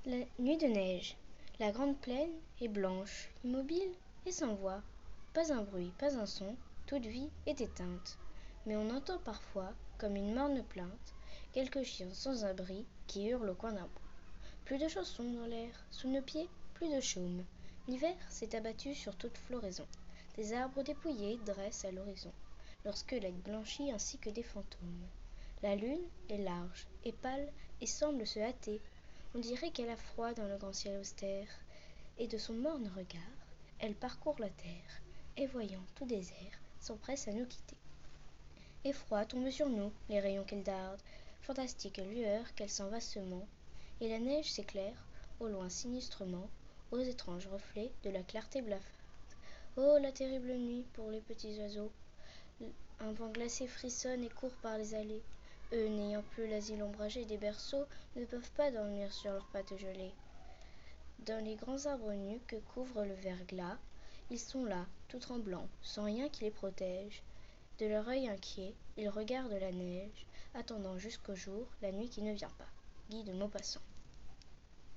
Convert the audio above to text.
La nuit de neige. La grande plaine est blanche, immobile et sans voix. Pas un bruit, pas un son, toute vie est éteinte. Mais on entend parfois, comme une morne plainte, quelques chiens sans abri qui hurlent au coin d'un bois. Plus de chansons dans l'air, sous nos pieds, plus de chaume. L'hiver s'est abattu sur toute floraison. Des arbres dépouillés dressent à l'horizon leur squelette blanchi ainsi que des fantômes. La lune est large et pâle et semble se hâter. On dirait qu'elle a froid dans le grand ciel austère, et de son morne regard, elle parcourt la terre, et voyant tout désert, s'empresse à nous quitter. Effroi tombe sur nous les rayons qu'elle darde, fantastique lueur qu'elle s'en va semant, et la neige s'éclaire, au loin sinistrement, aux étranges reflets de la clarté blafarde. Oh, la terrible nuit pour les petits oiseaux! Un vent glacé frissonne et court par les allées. Eux, n'ayant plus l'asile ombragé des berceaux, ne peuvent pas dormir sur leurs pattes gelées. Dans les grands arbres nus que couvre le verglas, ils sont là, tout tremblants, sans rien qui les protège. De leur œil inquiet, ils regardent la neige, attendant jusqu'au jour la nuit qui ne vient pas. Guy de Maupassant.